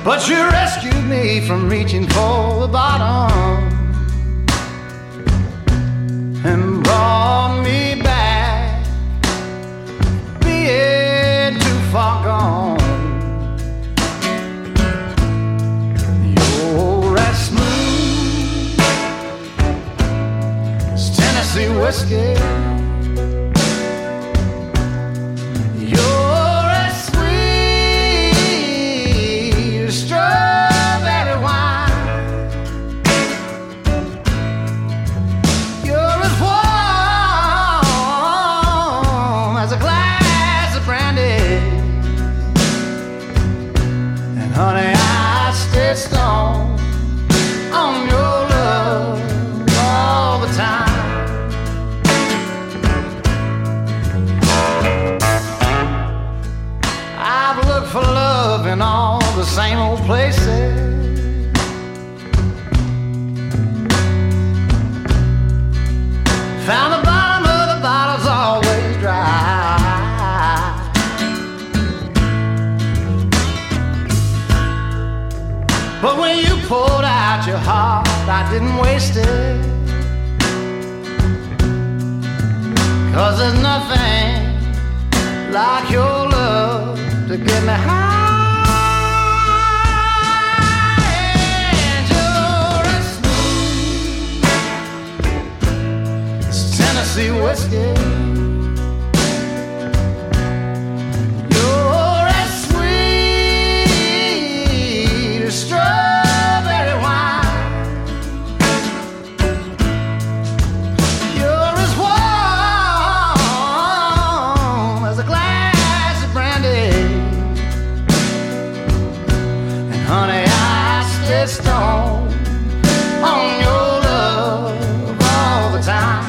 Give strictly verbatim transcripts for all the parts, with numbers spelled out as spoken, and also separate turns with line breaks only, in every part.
but you rescued me from reaching for the bottom and brought me back, being too far gone. You're as smooth as Tennessee whiskey. Honey, I stay strong on your love all the time. I've looked for love in all the same old places, found the bottom of the bottle's always dry. But when you poured out your heart, I didn't waste it, 'cause there's nothing like your love to get me high. And you're as smooth as Tennessee whiskey. Strawberry wine, you're as warm as a glass of brandy, and honey, I stay strong on your love all the time.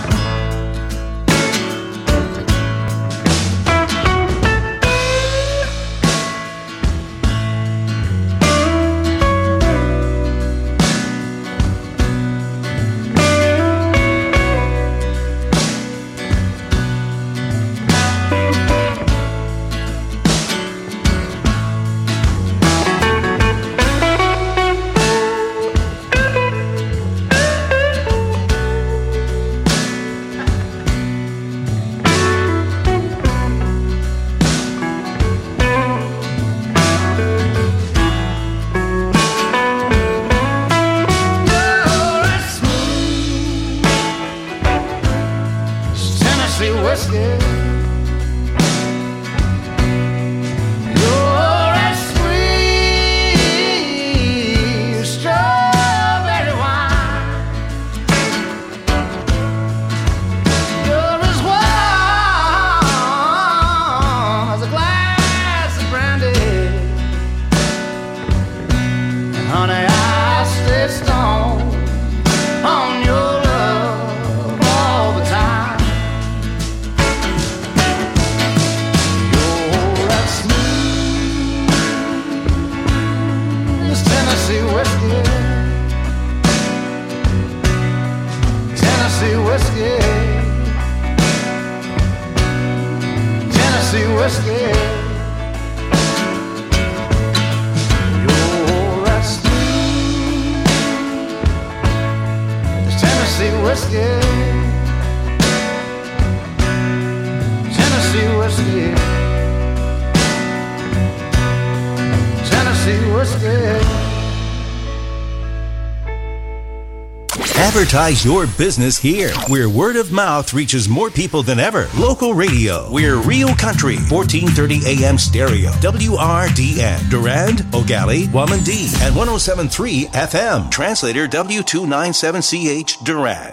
Advertise your business here, where word of mouth reaches more people than ever. Local radio. We're Real Country, fourteen thirty A M stereo. W R D N. Durand, O'Galley, Wamandee, and one oh seven point three F M. Translator W two ninety-seven C H, Durand.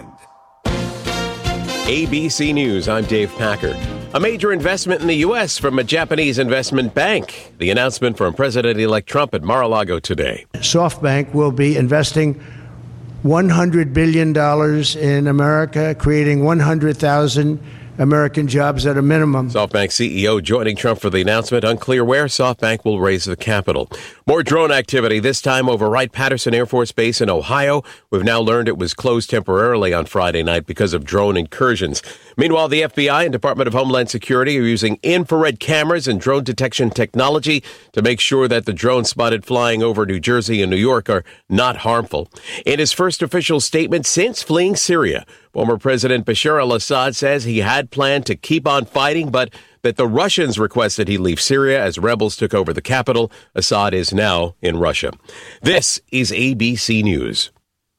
A B C News, I'm Dave Packard. A major investment in the U S from a Japanese investment bank. The announcement from President-elect Trump at Mar-a-Lago today.
SoftBank will be investing one hundred billion dollars in America, creating one hundred thousand American jobs at a minimum.
SoftBank C E O joining Trump for the announcement. Unclear where SoftBank will raise the capital. More drone activity, this time over Wright-Patterson Air Force Base in Ohio. We've now learned it was closed temporarily on Friday night because of drone incursions. Meanwhile, the F B I and Department of Homeland Security are using infrared cameras and drone detection technology to make sure that the drones spotted flying over New Jersey and New York are not harmful. In his first official statement since fleeing Syria, former President Bashar al-Assad says he had planned to keep on fighting, but that the Russians requested he leave Syria as rebels took over the capital. Assad is now in Russia. This is A B C News.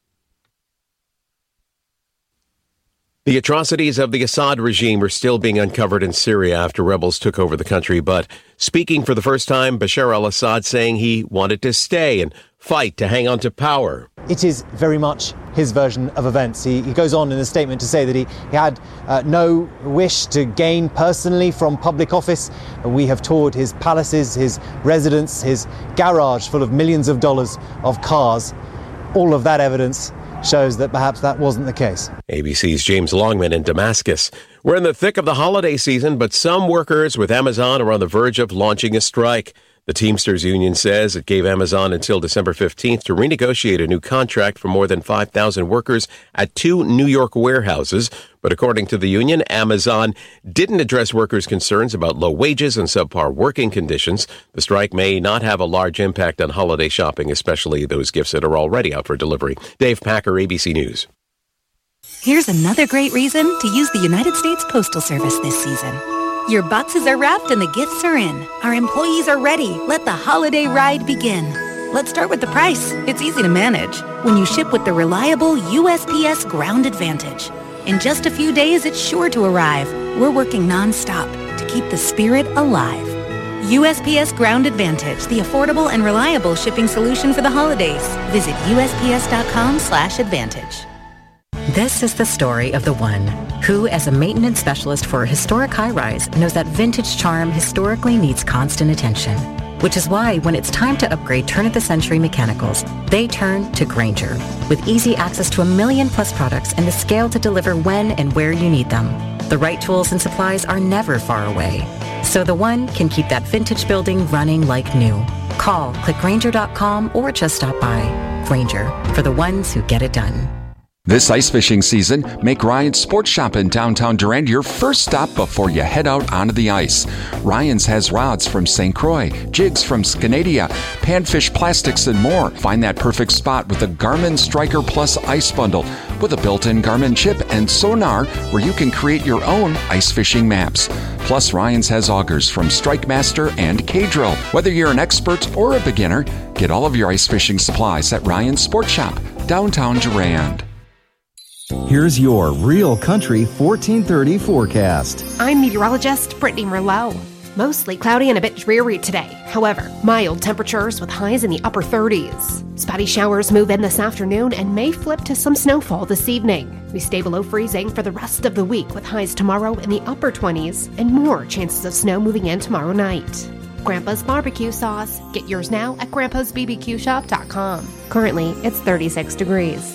The atrocities of the Assad regime are still being uncovered in Syria after rebels took over the country. But speaking for the first time, Bashar al-Assad saying he wanted to stay and fight to hang on to power.
It is very much his version of events. He, he goes on in a statement to say that he, he had uh, no wish to gain personally from public office. We have toured his palaces, his residence, his garage full of millions of dollars of cars. All of that evidence shows that perhaps that wasn't the case.
A B C's James Longman in Damascus. We're in the thick of the holiday season, but some workers with Amazon are on the verge of launching a strike. The Teamsters Union says it gave Amazon until December fifteenth to renegotiate a new contract for more than five thousand workers at two New York warehouses. But according to the union, Amazon didn't address workers' concerns about low wages and subpar working conditions. The strike may not have a large impact on holiday shopping, especially those gifts that are already out for delivery. Dave Packer, A B C News.
Here's another great reason to use the United States Postal Service this season. Your boxes are wrapped and the gifts are in. Our employees are ready. Let the holiday ride begin. Let's start with the price. It's easy to manage when you ship with the reliable U S P S Ground Advantage. In just a few days, it's sure to arrive. We're working nonstop to keep the spirit alive. U S P S Ground Advantage, the affordable and reliable shipping solution for the holidays. Visit U S P S dot com slash advantage.
This is the story of the one who, as a maintenance specialist for a historic high-rise, knows that vintage charm historically needs constant attention. Which is why when it's time to upgrade turn-of-the-century mechanicals, they turn to Grainger. With easy access to a million plus products and the scale to deliver when and where you need them. The right tools and supplies are never far away. So the one can keep that vintage building running like new. Call, click Grainger dot com, or just stop by. Grainger, for the ones who get it done.
This ice fishing season, make Ryan's Sports Shop in downtown Durand your first stop before you head out onto the ice. Ryan's has rods from Saint Croix, jigs from Scanadia, panfish plastics, and more. Find that perfect spot with the Garmin Striker Plus Ice Bundle with a built-in Garmin chip and sonar where you can create your own ice fishing maps. Plus, Ryan's has augers from Strike Master and K-Drill. Whether you're an expert or a beginner, get all of your ice fishing supplies at Ryan's Sports Shop, downtown Durand.
Here's your Real Country fourteen thirty forecast.
I'm meteorologist Brittany Merlot. Mostly cloudy and a bit dreary today. However, mild temperatures with highs in the upper thirties. Spotty showers move in this afternoon and may flip to some snowfall this evening. We stay below freezing for the rest of the week with highs tomorrow in the upper twenties and more chances of snow moving in tomorrow night. Grandpa's barbecue sauce. Get yours now at grandpas b b q shop dot com. Currently, it's thirty-six degrees.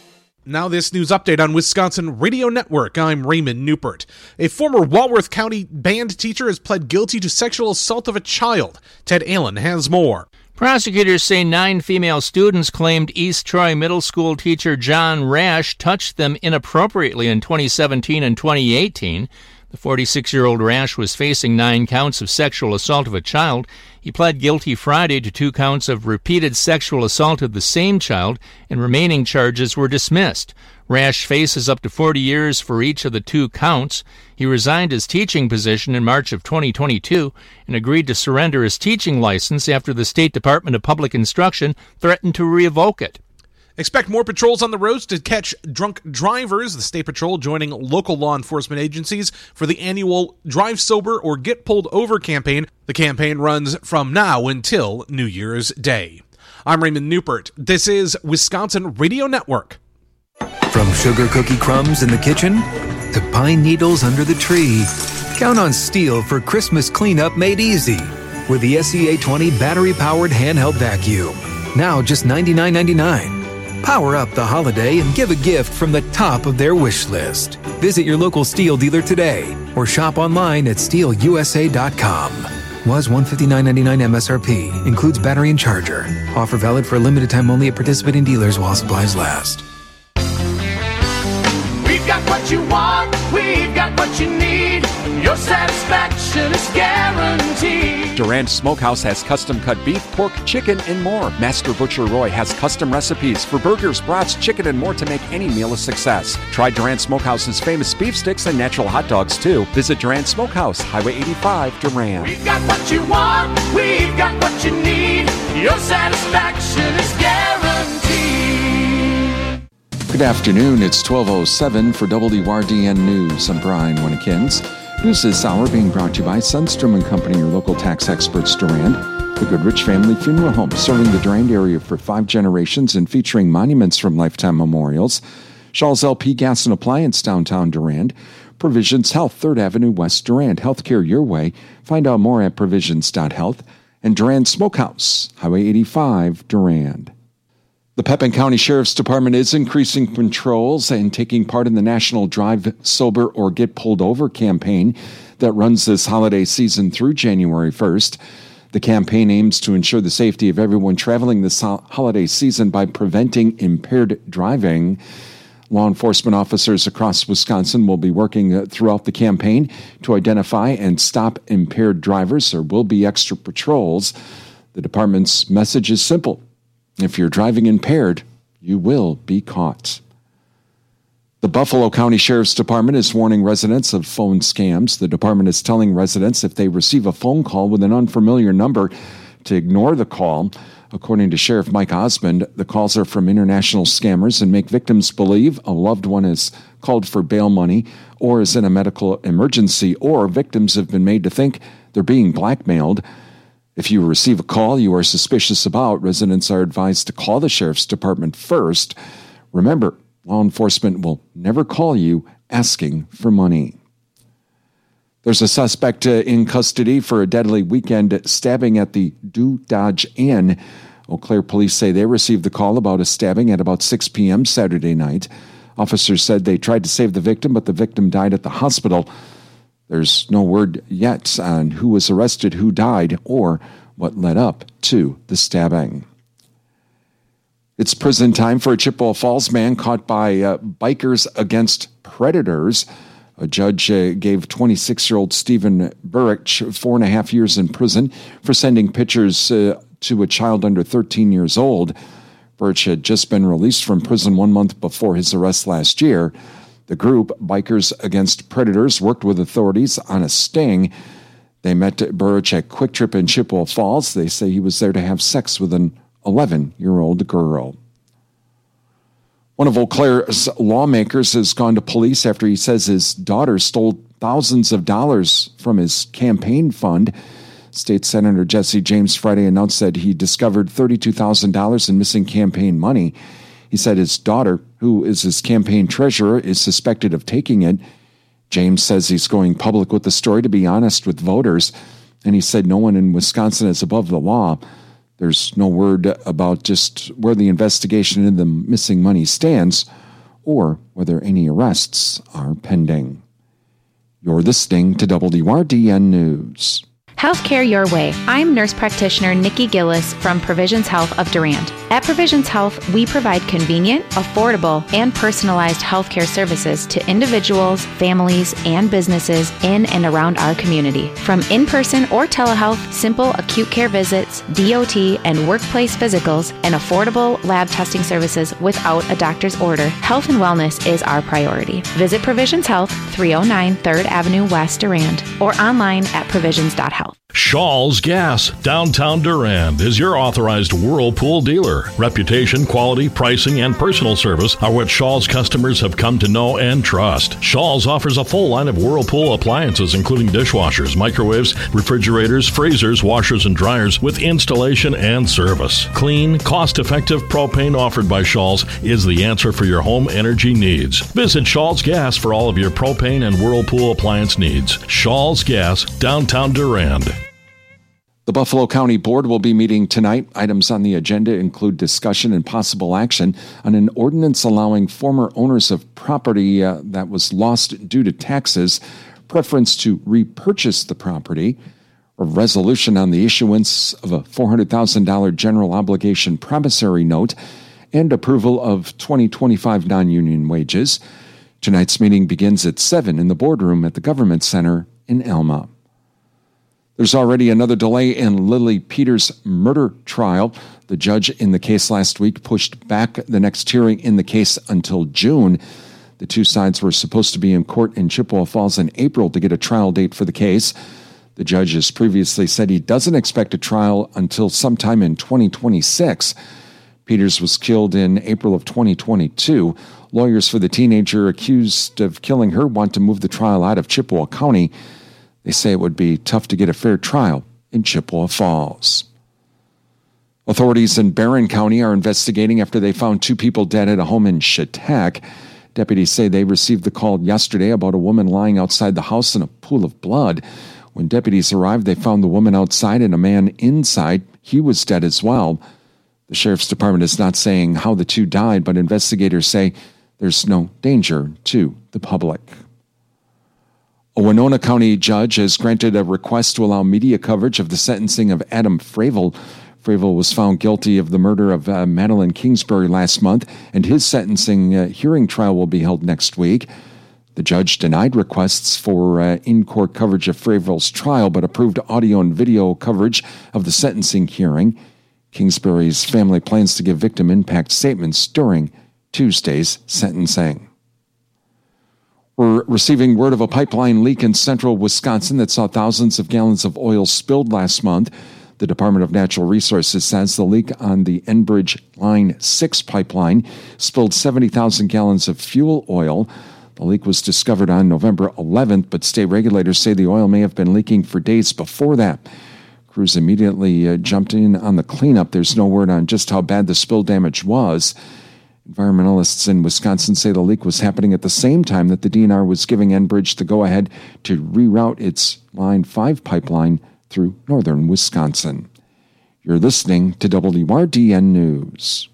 Now this news update on Wisconsin Radio Network. I'm Raymond Newport. A former Walworth County band teacher has pled guilty to sexual assault of a child. Ted Allen has more.
Prosecutors say nine female students claimed East Troy Middle School teacher John Rash touched them inappropriately in twenty seventeen and twenty eighteen. The forty-six-year-old Rash was facing nine counts of sexual assault of a child. He pled guilty Friday to two counts of repeated sexual assault of the same child, and remaining charges were dismissed. Rash faces up to forty years for each of the two counts. He resigned his teaching position in March of twenty twenty-two and agreed to surrender his teaching license after the State Department of Public Instruction threatened to revoke it.
Expect more patrols on the roads to catch drunk drivers. The State Patrol joining local law enforcement agencies for the annual Drive Sober or Get Pulled Over campaign. The campaign runs from now until New Year's Day. I'm Raymond Newport. This is Wisconsin Radio Network.
From sugar cookie crumbs in the kitchen to pine needles under the tree, count on STIHL for Christmas cleanup made easy with the S E A twenty battery-powered handheld vacuum. Now just ninety-nine ninety-nine. Power up the holiday and give a gift from the top of their wish list. Visit your local STIHL dealer today or shop online at stihl u s a dot com. Was one hundred fifty-nine ninety-nine M S R P. Includes battery and charger. Offer valid for a limited time only at participating dealers while supplies last.
We've got what you want. We've got what what you need. Your satisfaction is guaranteed.
Durand Smokehouse has custom-cut beef, pork, chicken, and more. Master Butcher Roy has custom recipes for burgers, brats, chicken, and more to make any meal a success. Try Durand Smokehouse's famous beef sticks and natural hot dogs, too. Visit Durand Smokehouse, Highway eighty-five, Durand.
We've got what you want, we've got what you need. Your satisfaction is guaranteed.
Good afternoon. It's twelve oh seven for W R D N News. I'm Brian Winnekins. News this hour being brought to you by Sundstrom and Company, your local tax experts, Durand. The Goodrich Family Funeral Home, serving the Durand area for five generations and featuring monuments from lifetime memorials. Shaw's L P Gas and Appliance, downtown Durand. Provisions Health, third Avenue West, Durand. Healthcare your way. Find out more at provisions dot health. And Durand Smokehouse, Highway eighty-five, Durand. The Pepin County Sheriff's Department is increasing patrols and taking part in the National Drive Sober or Get Pulled Over campaign that runs this holiday season through January first. The campaign aims to ensure the safety of everyone traveling this holiday season by preventing impaired driving. Law enforcement officers across Wisconsin will be working throughout the campaign to identify and stop impaired drivers. There will be extra patrols. The department's message is simple. If you're driving impaired, you will be caught. The Buffalo County Sheriff's Department is warning residents of phone scams. The department is telling residents if they receive a phone call with an unfamiliar number to ignore the call. According to Sheriff Mike Osmond, the calls are from international scammers and make victims believe a loved one is called for bail money or is in a medical emergency, or victims have been made to think they're being blackmailed. If you receive a call you are suspicious about, residents are advised to call the Sheriff's Department first. Remember, law enforcement will never call you asking for money. There's a suspect uh, in custody for a deadly weekend stabbing at the Do Dodge Inn. Eau Claire police say they received the call about a stabbing at about six p.m. Saturday night. Officers said they tried to save the victim, but the victim died at the hospital. There's no word yet on who was arrested, who died, or what led up to the stabbing. It's prison time for a Chippewa Falls man caught by uh, bikers against predators. A judge uh, gave twenty-six-year-old Stephen Burrich four and a half years in prison for sending pictures uh, to a child under thirteen years old. Burrich had just been released from prison one month before his arrest last year. The group, Bikers Against Predators, worked with authorities on a sting. They met Burrich at Quick Trip in Chippewa Falls. They say he was there to have sex with an eleven-year-old girl. One of Eau Claire's lawmakers has gone to police after he says his daughter stole thousands of dollars from his campaign fund. State Senator Jesse James Friday announced that he discovered thirty-two thousand dollars in missing campaign money. He said his daughter, who is his campaign treasurer, is suspected of taking it. James says he's going public with the story to be honest with voters, and he said no one in Wisconsin is above the law. There's no word about just where the investigation into the missing money stands or whether any arrests are pending. You're listening to W R D N News.
Healthcare your way. I'm nurse practitioner Nikki Gillis from Provisions Health of Durand. At Provisions Health, we provide convenient, affordable, and personalized healthcare services to individuals, families, and businesses in and around our community. From in-person or telehealth, simple acute care visits, D O T, and workplace physicals, and affordable lab testing services without a doctor's order, health and wellness is our priority. Visit Provisions Health, three oh nine third Avenue West, Durand, or online at provisions dot health.
Shaw's Gas, downtown Durand, is your authorized Whirlpool dealer. Reputation, quality, pricing, and personal service are what Shaw's customers have come to know and trust. Shaw's offers a full line of Whirlpool appliances, including dishwashers, microwaves, refrigerators, freezers, washers, and dryers, with installation and service. Clean, cost-effective propane offered by Shaw's is the answer for your home energy needs. Visit Shaw's Gas for all of your propane and Whirlpool appliance needs. Shaw's Gas, downtown Durand.
The Buffalo County Board will be meeting tonight. Items on the agenda include discussion and possible action on an ordinance allowing former owners of property uh, that was lost due to taxes preference to repurchase the property, a resolution on the issuance of a four hundred thousand dollars general obligation promissory note, and approval of twenty twenty-five non-union wages. Tonight's meeting begins at seven in the boardroom at the Government Center in Alma. There's already another delay in Lily Peters' murder trial. The judge in the case last week pushed back the next hearing in the case until June. The two sides were supposed to be in court in Chippewa Falls in April to get a trial date for the case. The judge has previously said he doesn't expect a trial until sometime in twenty twenty-six. Peters was killed in April of twenty twenty-two. Lawyers for the teenager accused of killing her want to move the trial out of Chippewa County. They say it would be tough to get a fair trial in Chippewa Falls. Authorities in Barron County are investigating after they found two people dead at a home in Chautauqua. Deputies say they received the call yesterday about a woman lying outside the house in a pool of blood. When deputies arrived, they found the woman outside and a man inside. He was dead as well. The sheriff's department is not saying how the two died, but investigators say there's no danger to the public. A Winona County judge has granted a request to allow media coverage of the sentencing of Adam Fravel. Fravel was found guilty of the murder of uh, Madeline Kingsbury last month, and his sentencing uh, hearing trial will be held next week. The judge denied requests for uh, in-court coverage of Fravel's trial, but approved audio and video coverage of the sentencing hearing. Kingsbury's family plans to give victim impact statements during Tuesday's sentencing. We're receiving word of a pipeline leak in central Wisconsin that saw thousands of gallons of oil spilled last month. The Department of Natural Resources says the leak on the Enbridge Line six pipeline spilled seventy thousand gallons of fuel oil. The leak was discovered on November eleventh, but state regulators say the oil may have been leaking for days before that. Crews immediately uh, jumped in on the cleanup. There's no word on just how bad the spill damage was. Environmentalists in Wisconsin say the leak was happening at the same time that the D N R was giving Enbridge the go-ahead to reroute its Line five pipeline through northern Wisconsin. You're listening to W R D N News.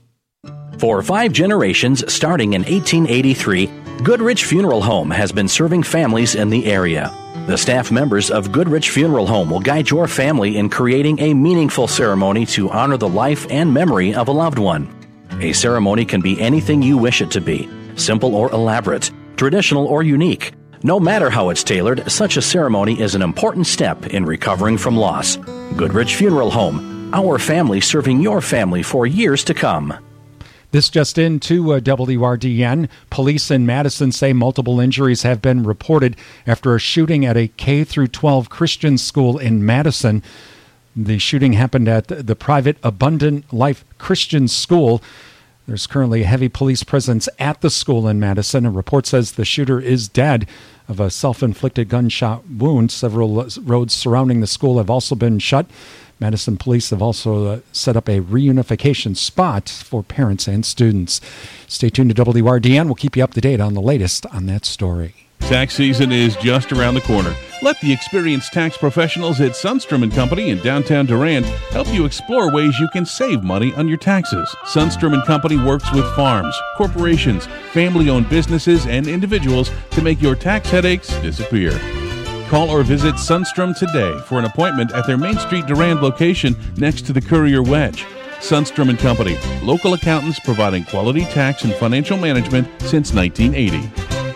For five generations, starting in eighteen eighty-three, Goodrich Funeral Home has been serving families in the area. The staff members of Goodrich Funeral Home will guide your family in creating a meaningful ceremony to honor the life and memory of a loved one. A ceremony can be anything you wish it to be, simple or elaborate, traditional or unique. No matter how it's tailored, such a ceremony is an important step in recovering from loss. Goodrich Funeral Home, our family serving your family for years to come.
This just in to uh, W R D N. Police in Madison say multiple injuries have been reported after a shooting at a K through twelve Christian school in Madison. The shooting happened at the private Abundant Life Christian School. There's currently a heavy police presence at the school in Madison. A report says the shooter is dead of a self-inflicted gunshot wound. Several roads surrounding the school have also been shut. Madison police have also uh, set up a reunification spot for parents and students. Stay tuned to W R D N. We'll keep you up to date on the latest on that story.
Tax season is just around the corner. Let the experienced tax professionals at Sundstrom and Company in downtown Durand help you explore ways you can save money on your taxes. Sundstrom and Company works with farms, corporations, family-owned businesses, and individuals to make your tax headaches disappear. Call or visit Sundstrom today for an appointment at their Main Street Durand location next to the Courier Wedge. Sundstrom and Company, local accountants providing quality tax and financial management since nineteen eighty.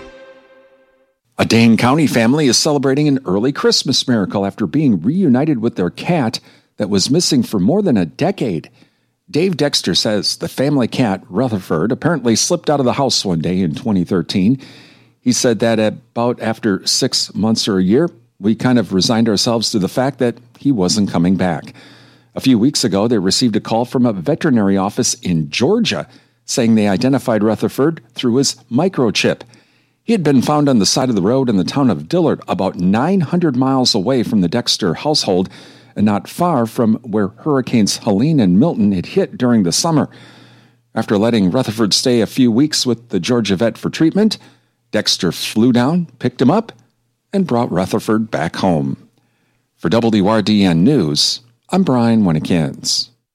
A Dane County family is celebrating an early Christmas miracle after being reunited with their cat that was missing for more than a decade. Dave Dexter says the family cat, Rutherford, apparently slipped out of the house one day in twenty thirteen. He said that about after six months or a year, we kind of resigned ourselves to the fact that he wasn't coming back. A few weeks ago, they received a call from a veterinary office in Georgia saying they identified Rutherford through his microchip. He had been found on the side of the road in the town of Dillard, about nine hundred miles away from the Dexter household and not far from where Hurricanes Helene and Milton had hit during the summer. After letting Rutherford stay a few weeks with the Georgia vet for treatment, Dexter flew down, picked him up, and brought Rutherford back home. For W R D N News, I'm Brian Winnikins.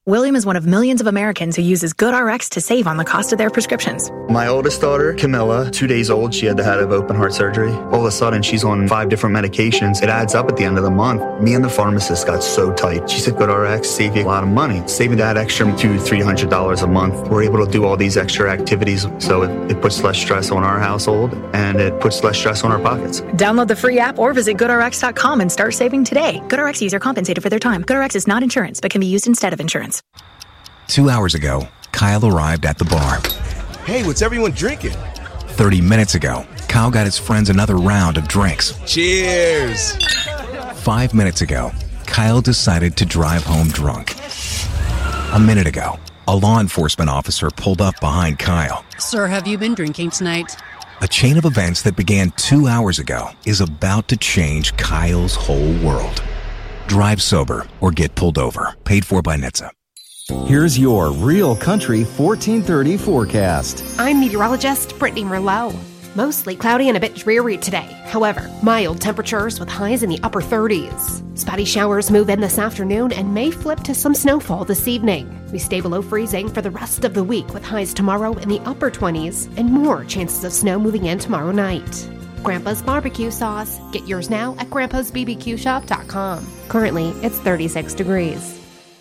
William is one of millions of Americans who uses GoodRx to save on the cost of their prescriptions.
My oldest daughter, Camilla, two days old, she had to have open heart surgery. All of a sudden, she's on five different medications. It adds up at the end of the month. Me and the pharmacist got so tight. She said, GoodRx save you a lot of money. Saving that extra two hundred dollars, three hundred dollars a month. We're able to do all these extra activities, so it, it puts less stress on our household, and it puts less stress on our pockets.
Download the free app or visit good r x dot com and start saving today. GoodRx user compensated for their time. GoodRx is not insurance, but can be used instead of insurance.
Two hours ago, Kyle arrived at the bar.
Hey, what's everyone drinking?
Thirty minutes ago, Kyle got his friends another round of drinks.
Cheers!
Five minutes ago, Kyle decided to drive home drunk. A minute ago, a law enforcement officer pulled up behind Kyle.
Sir, have you been drinking tonight?
A chain of events that began two hours ago is about to change Kyle's whole world. Drive sober or get pulled over. Paid for by N H T S A.
Here's your Real Country fourteen thirty forecast.
I'm meteorologist Brittany Merlot. Mostly cloudy and a bit dreary today. However, mild temperatures with highs in the upper thirties. Spotty showers move in this afternoon and may flip to some snowfall this evening. We stay below freezing for the rest of the week with highs tomorrow in the upper twenties and more chances of snow moving in tomorrow night. Grandpa's barbecue sauce. Get yours now at grandpas b b q shop dot com. Currently, it's thirty-six degrees.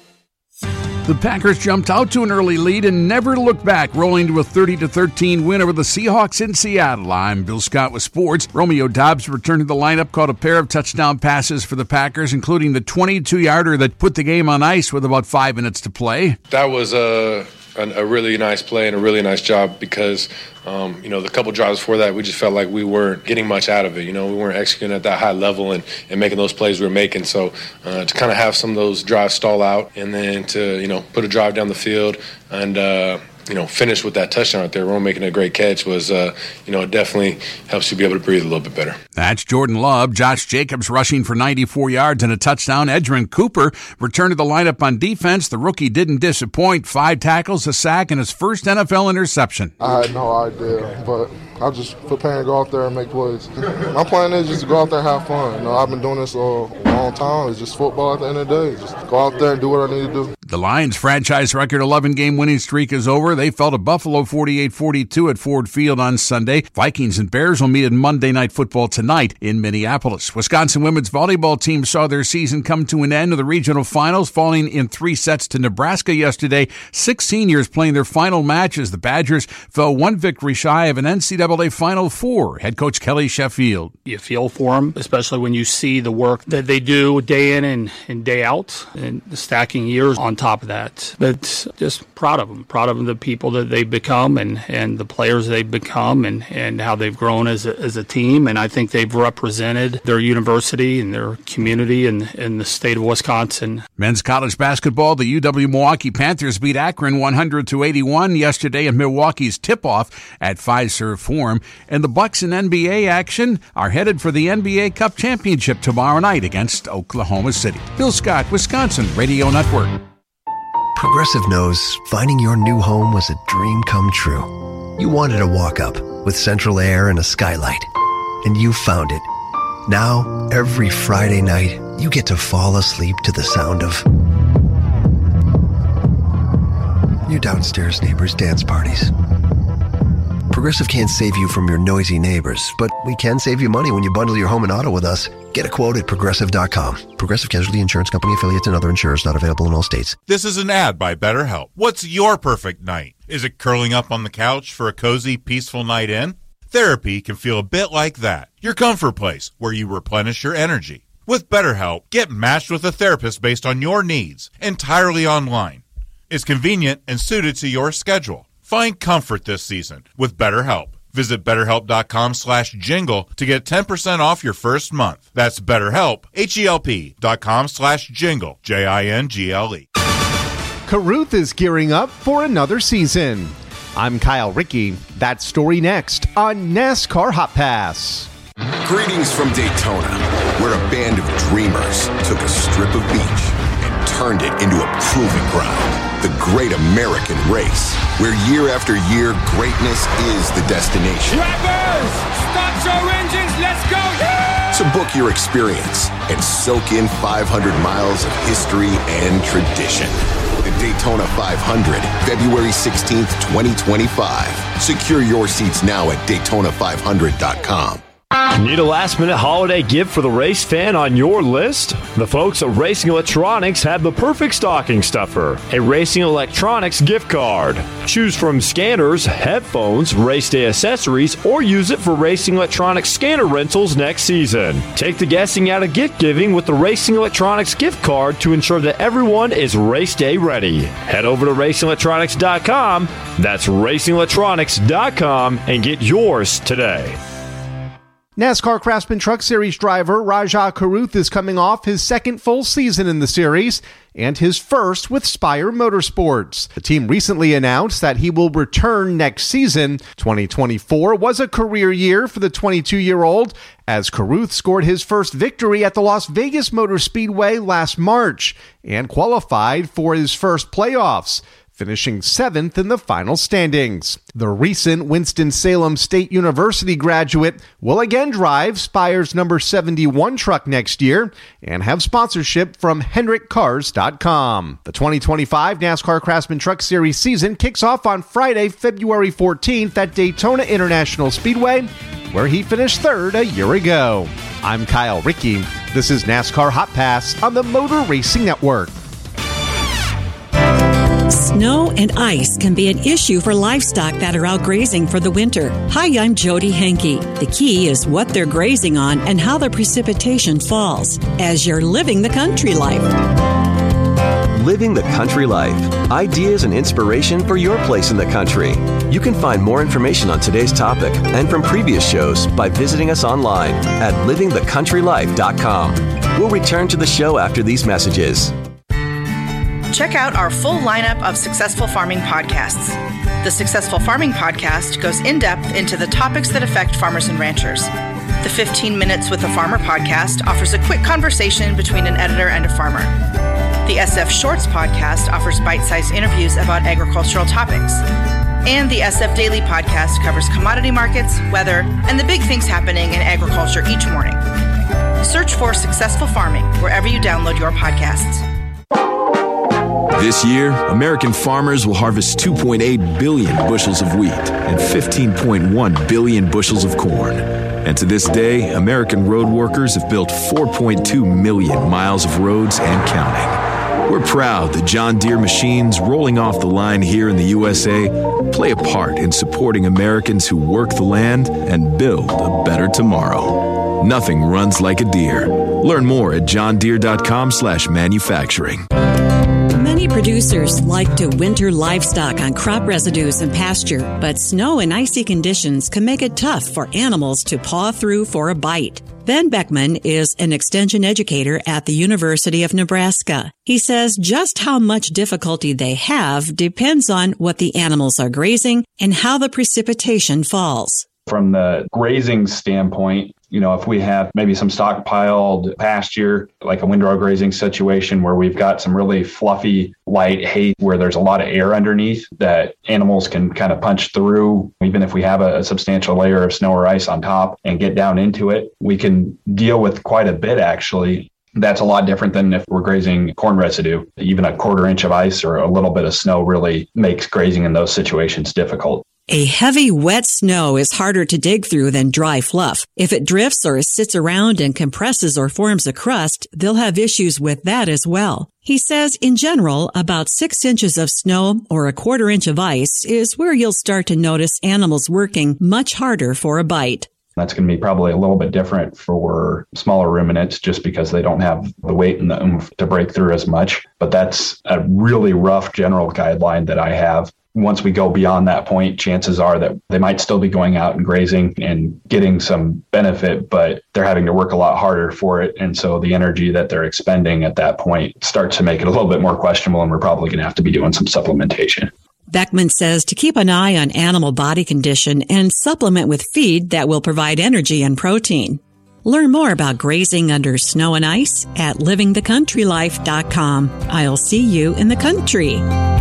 The Packers jumped out to an early lead and never looked back, rolling to a thirty to thirteen win over the Seahawks in Seattle. I'm Bill Scott with sports. Romeo Doubs returned to the lineup, caught a pair of touchdown passes for the Packers, including the twenty-two-yarder that put the game on ice with about five minutes to play.
That was a, a, a really nice play and a really nice job because, um, you know, the couple drives before that, we just felt like we weren't getting much out of it. You know, we weren't executing at that high level and, and making those plays we were making. So uh, to kind of have some of those drives stall out and then to, you know, put a drive down the field and, uh, you know, finish with that touchdown right there. We're making a great catch was, uh, you know, it definitely helps you be able to breathe a little bit better.
That's Jordan Love. Josh Jacobs rushing for ninety-four yards and a touchdown. Edgerrin Cooper returned to the lineup on defense. The rookie didn't disappoint. Five tackles, a sack, and his first N F L interception.
I had no idea, but I just preparing to go out there and make plays. My plan is just to go out there and have fun. You know, I've been doing this a long time. It's just football at the end of the day. Just go out there and do what I need to do.
The Lions' franchise record eleven-game winning streak is over. They fell to Buffalo forty-eight forty-two at Ford Field on Sunday. Vikings and Bears will meet in Monday Night Football tonight in Minneapolis. Wisconsin women's volleyball team saw their season come to an end of the regional finals, falling in three sets to Nebraska yesterday. Six seniors playing their final match as the Badgers fell one victory shy of an N C double A Final Four. Head coach Kelly Sheffield.
You feel for them, especially when you see the work that they do day in and, and day out, and the stacking years on top of that. But just proud of them, proud of them, the people that they've become and, and the players they've become and, and how they've grown as a, as a team. And I think they've represented their university and their community and, and the state of Wisconsin.
Men's college basketball, the U W Milwaukee Panthers beat Akron one hundred to eighty-one yesterday in Milwaukee's tip-off at Fiserv Forum. And the Bucks in N B A action are headed for the N B A Cup Championship tomorrow night against Oklahoma City. Bill Scott, Wisconsin Radio Network.
Progressive knows finding your new home was a dream come true. You wanted a walk-up with central air and a skylight, and you found it. Now, every Friday night, you get to fall asleep to the sound of your downstairs neighbors' dance parties. Progressive can't save you from your noisy neighbors, but we can save you money when you bundle your home and auto with us. Get a quote at Progressive dot com. Progressive Casualty Insurance Company affiliates and other insurers not available in all states.
This is an ad by BetterHelp. What's your perfect night? Is it curling up on the couch for a cozy, peaceful night in? Therapy can feel a bit like that. Your comfort place where you replenish your energy. With BetterHelp, get matched with a therapist based on your needs, entirely online. It's convenient and suited to your schedule. Find comfort this season with BetterHelp. Visit BetterHelp.com slash jingle to get ten percent off your first month. That's BetterHelp, H-E-L-P dot com slash jingle, J I N G L E.
Caruth is gearing up for another season. I'm Kyle Rickey. That story next on NASCAR Hot Pass.
Greetings from Daytona, where a band of dreamers took a strip of beach and turned it into a proving ground. The Great American Race, where year after year, greatness is the destination.
Drivers, start your engines, let's go! Yeah!
So book your experience and soak in five hundred miles of history and tradition. The Daytona Daytona five hundred, February sixteenth, twenty twenty-five. Secure your seats now at Daytona five hundred dot com.
Need a last-minute holiday gift for the race fan on your list? The folks at Racing Electronics have the perfect stocking stuffer, a Racing Electronics gift card. Choose from scanners, headphones, race day accessories, or use it for Racing Electronics scanner rentals next season. Take the guessing out of gift giving with the Racing Electronics gift card to ensure that everyone is race day ready. Head over to racing electronics dot com, that's racing electronics dot com, and get yours today.
NASCAR Craftsman Truck Series driver Rajah Caruth is coming off his second full season in the series and his first with Spire Motorsports. The team recently announced that he will return next season. twenty twenty-four was a career year for the twenty-two-year-old as Caruth scored his first victory at the Las Vegas Motor Speedway last March and qualified for his first playoffs, finishing seventh in the final standings. The recent Winston-Salem State University graduate will again drive Spire's number seventy-one truck next year and have sponsorship from Hendrick Cars dot com. The twenty twenty-five NASCAR Craftsman Truck Series season kicks off on Friday, February fourteenth at Daytona International Speedway, where he finished third a year ago. I'm Kyle Rickey. This is NASCAR Hot Pass on the Motor Racing Network.
Snow and ice can be an issue for livestock that are out grazing for the winter. Hi, I'm Jody Henke. The key is what they're grazing on and how the precipitation falls as you're living the country life.
Living the Country Life. Ideas and inspiration for your place in the country. You can find more information on today's topic and from previous shows by visiting us online at living the country life dot com. We'll return to the show after these messages.
Check out our full lineup of Successful Farming podcasts. The Successful Farming podcast goes in-depth into the topics that affect farmers and ranchers. The fifteen Minutes with a Farmer podcast offers a quick conversation between an editor and a farmer. The S F Shorts podcast offers bite-sized interviews about agricultural topics. And the S F Daily podcast covers commodity markets, weather, and the big things happening in agriculture each morning. Search for Successful Farming wherever you download your podcasts.
This year, American farmers will harvest two point eight billion bushels of wheat and fifteen point one billion bushels of corn. And to this day, American road workers have built four point two million miles of roads and counting. We're proud that John Deere machines rolling off the line here in the U S A play a part in supporting Americans who work the land and build a better tomorrow. Nothing runs like a Deere. Learn more at john deere dot com slash manufacturing.
Many producers like to winter livestock on crop residues and pasture, but snow and icy conditions can make it tough for animals to paw through for a bite. Ben Beckman is an extension educator at the University of Nebraska. He says just how much difficulty they have depends on what the animals are grazing and how the precipitation falls.
From the grazing standpoint, you know, if we have maybe some stockpiled pasture, like a windrow grazing situation where we've got some really fluffy, light hay where there's a lot of air underneath that animals can kind of punch through, even if we have a, a substantial layer of snow or ice on top and get down into it, we can deal with quite a bit, actually. That's a lot different than if we're grazing corn residue. Even a quarter inch of ice or a little bit of snow really makes grazing in those situations difficult.
A heavy, wet snow is harder to dig through than dry fluff. If it drifts or sits around and compresses or forms a crust, they'll have issues with that as well. He says, in general, about six inches of snow or a quarter inch of ice is where you'll start to notice animals working much harder for a bite.
That's going to be probably a little bit different for smaller ruminants just because they don't have the weight and the oomph to break through as much. But that's a really rough general guideline that I have. Once we go beyond that point, chances are that they might still be going out and grazing and getting some benefit, but they're having to work a lot harder for it. And so the energy that they're expending at that point starts to make it a little bit more questionable, and we're probably going to have to be doing some supplementation.
Beckman says to keep an eye on animal body condition and supplement with feed that will provide energy and protein. Learn more about grazing under snow and ice at living the country life dot com. I'll see you in the country.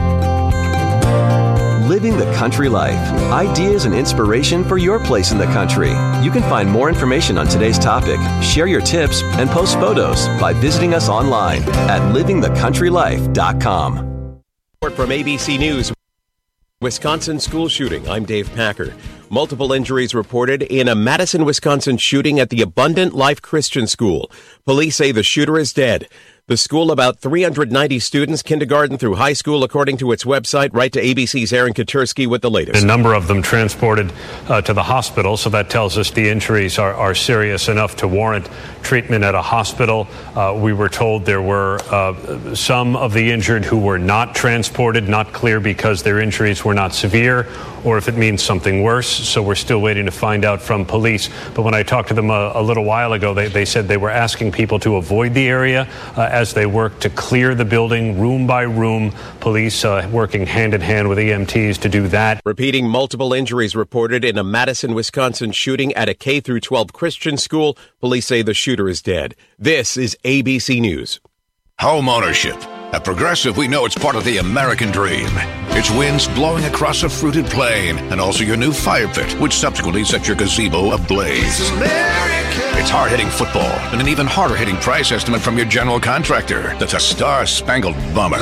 Living the Country Life. Ideas and inspiration for your place in the country. You can find more information on today's topic, share your tips, and post photos by visiting us online at living the country life dot com.
From A B C News, Wisconsin school shooting. I'm Dave Packer. Multiple injuries reported in a Madison, Wisconsin shooting at the Abundant Life Christian School. Police say the shooter is dead. The school, about three hundred ninety students, kindergarten through high school, according to its website. Right to A B C's Aaron Katursky with the latest.
A number of them transported uh, to the hospital, so that tells us the injuries are, are serious enough to warrant treatment at a hospital. Uh, we were told there were uh, some of the injured who were not transported, not clear because their injuries were not severe or if it means something worse. So we're still waiting to find out from police. But when I talked to them a, a little while ago, they, they said they were asking people to avoid the area uh, as they work to clear the building room by room. Police uh, working hand in hand with E M Ts to do that.
Repeating multiple injuries reported in a Madison, Wisconsin shooting at a K through twelve Christian school. Police say the shooter is dead. This is A B C News.
Home ownership. At Progressive, we know it's part of the American dream. It's winds blowing across a fruited plain, and also your new fire pit, which subsequently sets your gazebo ablaze. It's hard-hitting football, and an even harder-hitting price estimate from your general contractor. That's a star-spangled bummer.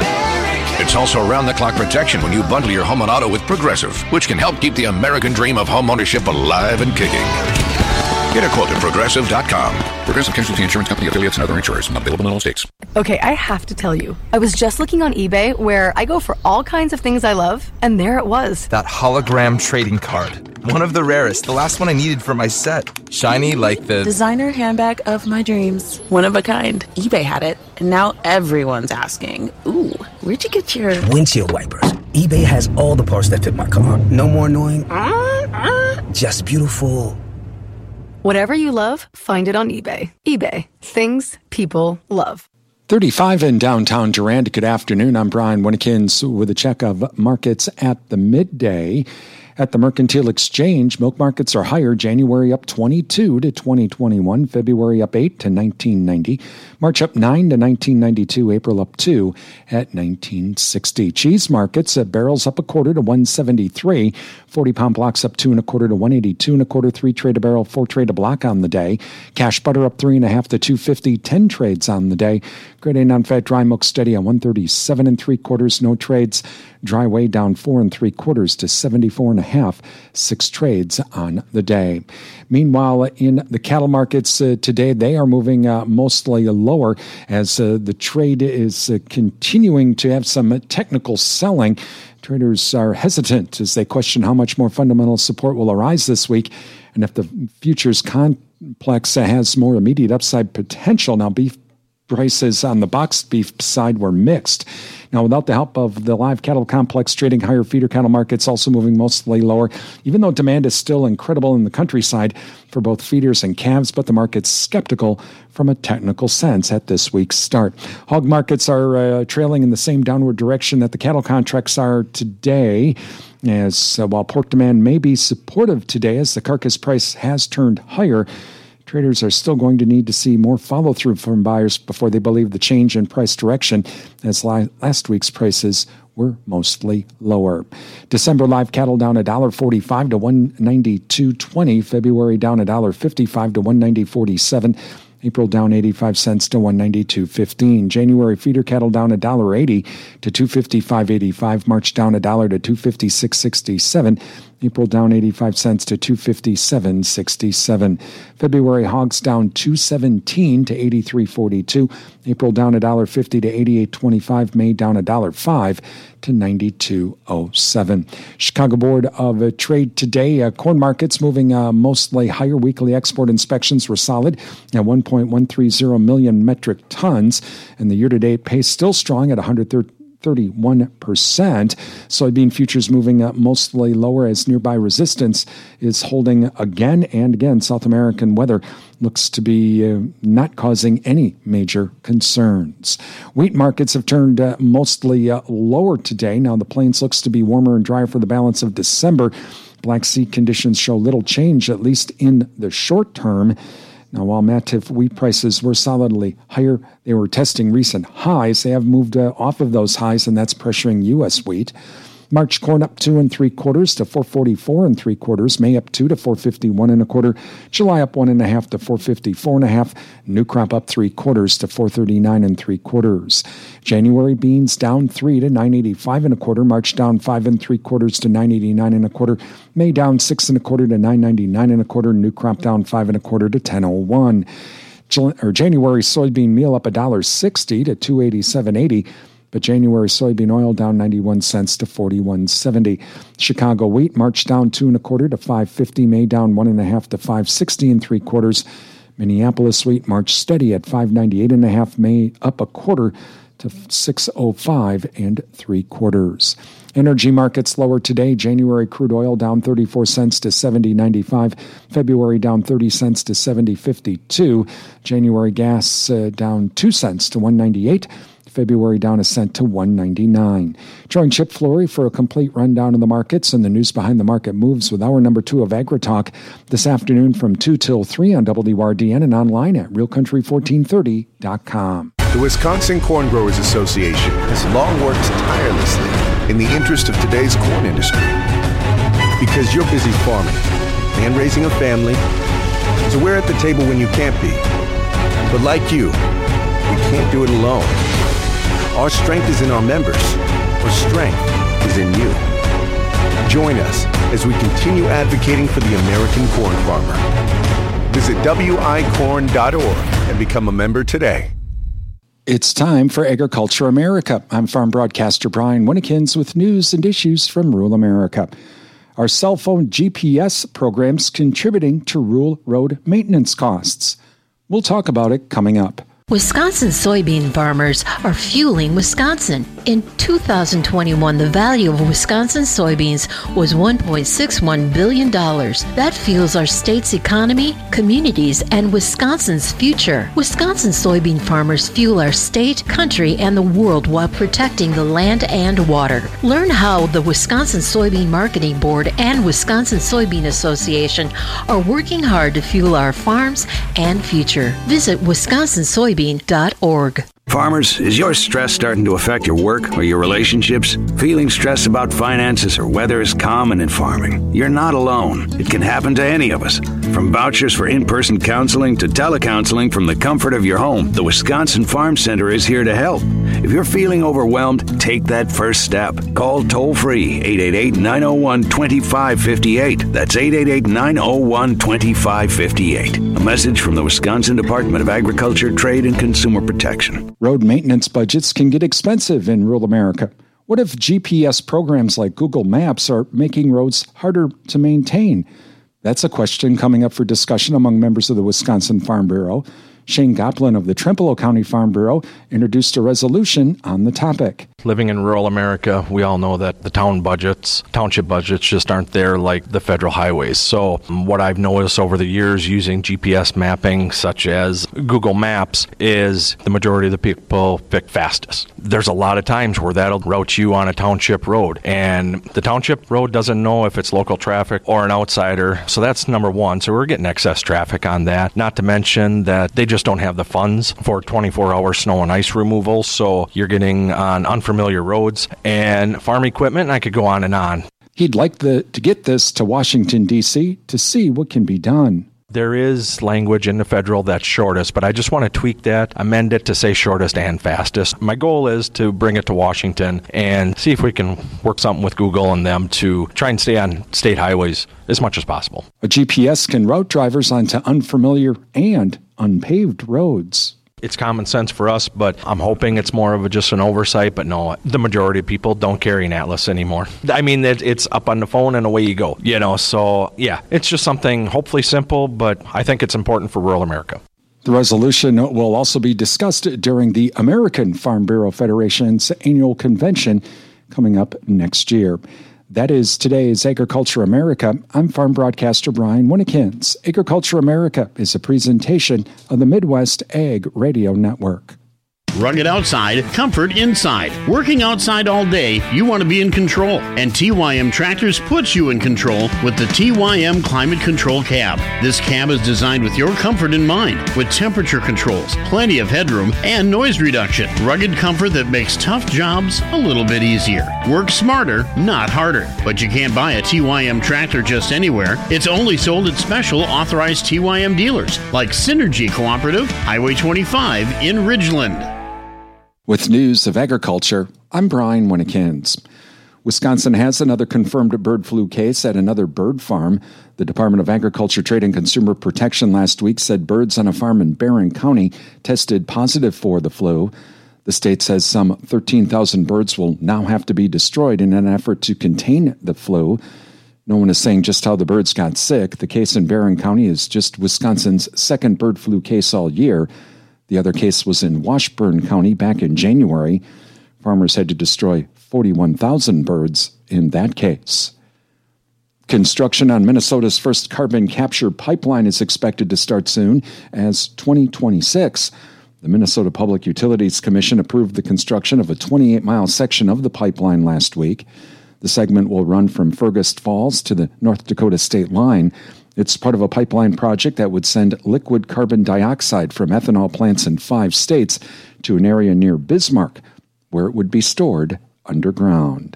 It's also around-the-clock protection when you bundle your home and auto with Progressive, which can help keep the American dream of home ownership alive and kicking. Get a quote at Progressive dot com. Progressive Casualty Insurance Company, affiliates, and other insurers. Not available in all states.
Okay, I have to tell you. I was just looking on eBay where I go for all kinds of things I love, and there it was.
That hologram trading card. One of the rarest. The last one I needed for my set. Shiny like the...
designer handbag of my dreams. One of a kind. eBay had it, and now everyone's asking, ooh, where'd you get your...
windshield wipers. eBay has all the parts that fit my car. No more annoying... just beautiful...
Whatever you love, find it on eBay. eBay. Things people love.
thirty-five in downtown Durand. Good afternoon. I'm Brian Winnekins with a check of markets at the midday. At the Mercantile Exchange, milk markets are higher. January up twenty-two to twenty twenty-one. February up eight to nineteen ninety. March up nine to nineteen ninety-two. April up two at nineteen sixty. Cheese markets, uh, barrels up a quarter to one seventy-three. forty-pound blocks up two and a quarter to one eighty-two and a quarter. Three trade a barrel, four trade a block on the day. Cash butter up three and a half to two fifty. Ten trades on the day. Grade A non-fat dry milk steady on one thirty-seven and three quarters. No trades. Dry whey down four and three quarters to seventy-four and a half. Six trades on the day. Meanwhile, in the cattle markets uh, today, they are moving uh, mostly lower as uh, the trade is uh, continuing to have some technical selling. Traders are hesitant as they question how much more fundamental support will arise this week and if the futures complex uh, has more immediate upside potential. Now, beef prices on the boxed beef side were mixed. Now, without the help of the live cattle complex trading higher, feeder cattle markets also moving mostly lower, even though demand is still incredible in the countryside for both feeders and calves, but the market's skeptical from a technical sense at this week's start. Hog markets are uh, trailing in the same downward direction that the cattle contracts are today, as uh, while pork demand may be supportive today as the carcass price has turned higher, traders are still going to need to see more follow-through from buyers before they believe the change in price direction, as li- last week's prices were mostly lower. December live cattle down one dollar forty-five to one ninety-two twenty. February down one dollar fifty-five to one ninety forty-seven. April down eighty-five cents to one ninety-two fifteen. January feeder cattle down one dollar eighty to two fifty-five eighty-five. March down one dollar to two fifty-six sixty-seven. April down eighty-five cents to two fifty-seven sixty-seven. February hogs down two seventeen to eighty-three forty-two. April down one dollar fifty to eighty-eight twenty-five. May down one dollar five to ninety-two oh seven. Chicago Board of uh, Trade today. Uh, corn markets moving uh, mostly higher. Weekly export inspections were solid at one point one three zero million metric tons, and the year-to-date pace still strong at one hundred thirty-one percent. Soybean futures moving up mostly lower as nearby resistance is holding again and again. South American weather looks to be uh, not causing any major concerns. Wheat markets have turned uh, mostly uh, lower today. Now the plains looks to be warmer and drier for the balance of December. Black Sea conditions show little change, at least in the short term. Now, while Matif wheat prices were solidly higher, they were testing recent highs. They have moved uh, off of those highs, and that's pressuring U S wheat. March corn up two and three quarters to four forty-four and three quarters. May up two to four fifty-one and a quarter. July up one and a half to four fifty-four and a half. New crop up three quarters to four thirty-nine and three quarters. January beans down three to nine eighty-five and a quarter. March down five and three quarters to nine eighty-nine and a quarter. May down six and a quarter to nine ninety-nine and a quarter. New crop down five and a quarter to ten oh one. Or January soybean meal up one dollar sixty to two eighty-seven eighty. But January soybean oil down ninety-one cents to forty-one seventy. Chicago wheat March down two and a quarter to five fifty. May down one and a half to five sixty and three quarters. Minneapolis wheat March steady at five ninety-eight and a half. May up a quarter to six oh five and three quarters. Energy markets lower today. January crude oil down thirty-four cents to seventy ninety-five. February down thirty cents to seventy fifty-two. January gas uh, down two cents to one ninety-eight. February down a cent to one ninety-nine. Join Chip Flory for a complete rundown of the markets and the news behind the market moves with hour number two of AgriTalk this afternoon from two till three on W R D N and online at real country fourteen thirty dot com.
The Wisconsin Corn Growers Association has long worked tirelessly in the interest of today's corn industry. Because you're busy farming and raising a family, so we're at the table when you can't be. But like you, we can't do it alone. Our strength is in our members. Our strength is in you. Join us as we continue advocating for the American corn farmer. Visit W I corn dot org and become a member today.
It's time for Agriculture America. I'm farm broadcaster Brian Winnikins with news and issues from rural America. Are cell phone G P S programs contributing to rural road maintenance costs? We'll talk about it coming up.
Wisconsin soybean farmers are fueling Wisconsin. In two thousand twenty-one, the value of Wisconsin soybeans was one point six one billion dollars. That fuels our state's economy, communities, and Wisconsin's future. Wisconsin soybean farmers fuel our state, country, and the world while protecting the land and water. Learn how the Wisconsin Soybean Marketing Board and Wisconsin Soybean Association are working hard to fuel our farms and future. Visit wisconsin soybean dot org.
Farmers, is your stress starting to affect your work or your relationships? Feeling stressed about finances or weather is common in farming. You're not alone. It can happen to any of us. From vouchers for in-person counseling to telecounseling from the comfort of your home, the Wisconsin Farm Center is here to help. If you're feeling overwhelmed, take that first step. Call toll-free eight eight eight, nine oh one, two five five eight. That's eight eight eight, nine oh one, two five five eight. A message from the Wisconsin Department of Agriculture, Trade, and Consumer Protection.
Road maintenance budgets can get expensive in rural America. What if G P S programs like Google Maps are making roads harder to maintain? That's a question coming up for discussion among members of the Wisconsin Farm Bureau. Shane Goplin of the Trempealeau County Farm Bureau introduced a resolution on the topic.
Living in rural America, we all know that the town budgets, township budgets just aren't there like the federal highways. So what I've noticed over the years using G P S mapping, such as Google Maps, is the majority of the people pick fastest. There's a lot of times where that'll route you on a township road, and the township road doesn't know if it's local traffic or an outsider. So that's number one. So we're getting excess traffic on that. Not to mention that they just don't have the funds for twenty-four hour snow and ice removal. So you're getting on unfamiliar familiar roads and farm equipment, and I could go on and on.
He'd like the, to get this to Washington, D C to see what can be done.
There is language in the federal that's shortest, but I just want to tweak that, amend it to say shortest and fastest. My goal is to bring it to Washington and see if we can work something with Google and them to try and stay on state highways as much as possible.
A G P S can route drivers onto unfamiliar and unpaved roads.
It's common sense for us, but I'm hoping it's more of a, just an oversight. But no, the majority of people don't carry an atlas anymore. I mean, it, it's up on the phone and away you go, you know. So, yeah, it's just something hopefully simple, but I think it's important for rural America.
The resolution will also be discussed during the American Farm Bureau Federation's annual convention coming up next year. That is today's Agriculture America. I'm farm broadcaster Brian Winnikins. Agriculture America is a presentation of the Midwest Ag Radio Network.
Rugged outside, comfort inside. Working outside all day, you want to be in control. And T Y M Tractors puts you in control with the T Y M Climate Control Cab. This cab is designed with your comfort in mind, with temperature controls, plenty of headroom, and noise reduction. Rugged comfort that makes tough jobs a little bit easier. Work smarter, not harder. But you can't buy a T Y M tractor just anywhere. It's only sold at special authorized T Y M dealers like Synergy Cooperative, Highway twenty-five in Ridgeland.
With news of agriculture, I'm Brian Winnekins. Wisconsin has another confirmed bird flu case at another bird farm. The Department of Agriculture, Trade, and Consumer Protection last week said birds on a farm in Barron County tested positive for the flu. The state says some thirteen thousand birds will now have to be destroyed in an effort to contain the flu. No one is saying just how the birds got sick. The case in Barron County is just Wisconsin's second bird flu case all year. The other case was in Washburn County back in January. Farmers had to destroy forty-one thousand birds in that case. Construction on Minnesota's first carbon capture pipeline is expected to start soon as twenty twenty-six. The Minnesota Public Utilities Commission approved the construction of a twenty-eight mile section of the pipeline last week. The segment will run from Fergus Falls to the North Dakota state line. It's part of a pipeline project that would send liquid carbon dioxide from ethanol plants in five states to an area near Bismarck, where it would be stored underground.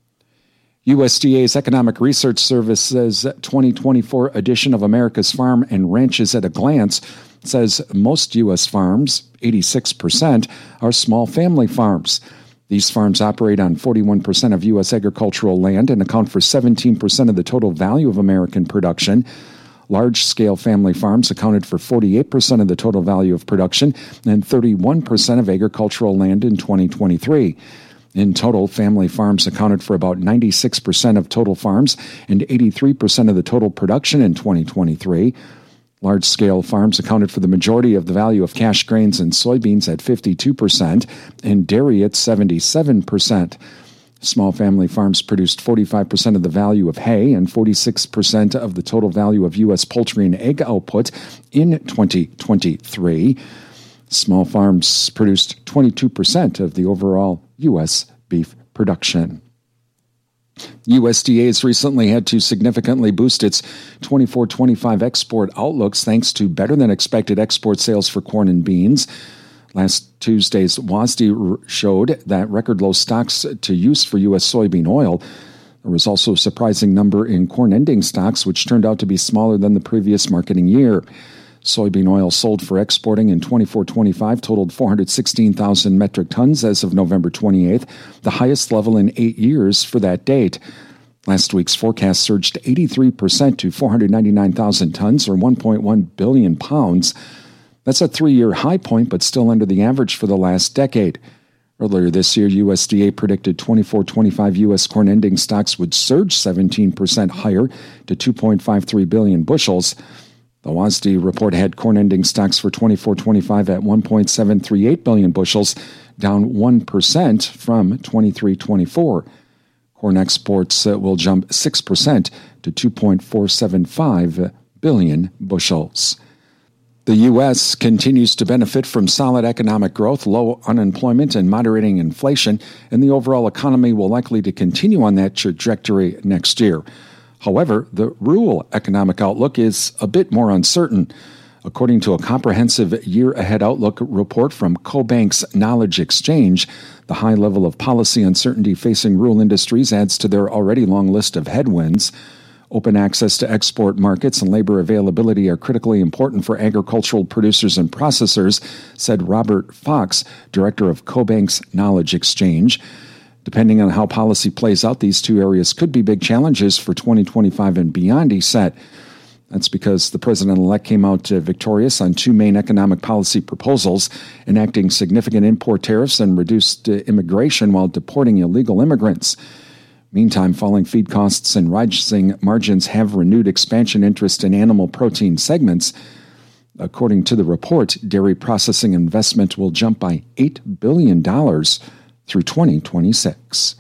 U S D A's Economic Research Service's twenty twenty-four edition of America's Farm and Ranches at a Glance says most U S farms, eighty-six percent, are small family farms. These farms operate on forty-one percent of U S agricultural land and account for seventeen percent of the total value of American production. Large-scale family farms accounted for forty-eight percent of the total value of production and thirty-one percent of agricultural land in twenty twenty-three. In total, family farms accounted for about ninety-six percent of total farms and eighty-three percent of the total production in twenty twenty-three. Large-scale farms accounted for the majority of the value of cash grains and soybeans at fifty-two percent and dairy at seventy-seven percent. Small family farms produced forty-five percent of the value of hay and forty-six percent of the total value of U S poultry and egg output in twenty twenty-three. Small farms produced twenty-two percent of the overall U S beef production. U S D A has recently had to significantly boost its twenty-four twenty-five export outlooks thanks to better-than-expected export sales for corn and beans. Last Tuesday's W A S D showed that record-low stocks to use for U S soybean oil. There was also a surprising number in corn ending stocks, which turned out to be smaller than the previous marketing year. Soybean oil sold for exporting in twenty-four twenty-five totaled four hundred sixteen thousand metric tons as of November twenty-eighth, the highest level in eight years for that date. Last week's forecast surged eighty-three percent to four hundred ninety-nine thousand tons, or one point one billion pounds. That's a three-year high point, but still under the average for the last decade. Earlier this year, U S D A predicted twenty-four twenty-five U S corn ending stocks would surge seventeen percent higher to two point five three billion bushels. The W A S D report had corn ending stocks for twenty-four twenty-five at one point seven three eight billion bushels, down one percent from twenty-three twenty-four. Corn exports uh, will jump six percent to two point four seven five billion bushels. The U S continues to benefit from solid economic growth, low unemployment, and moderating inflation, and the overall economy will likely to continue on that trajectory next year. However, the rural economic outlook is a bit more uncertain. According to a comprehensive year-ahead outlook report from CoBank's Knowledge Exchange, the high level of policy uncertainty facing rural industries adds to their already long list of headwinds. Open access to export markets and labor availability are critically important for agricultural producers and processors, said Robert Fox, director of CoBank's Knowledge Exchange. Depending on how policy plays out, these two areas could be big challenges for twenty twenty-five and beyond, he said. That's because the president-elect came out uh, victorious on two main economic policy proposals, enacting significant import tariffs and reduced uh, immigration while deporting illegal immigrants. Meantime, falling feed costs and rising margins have renewed expansion interest in animal protein segments. According to the report, dairy processing investment will jump by eight billion dollars through twenty twenty-six.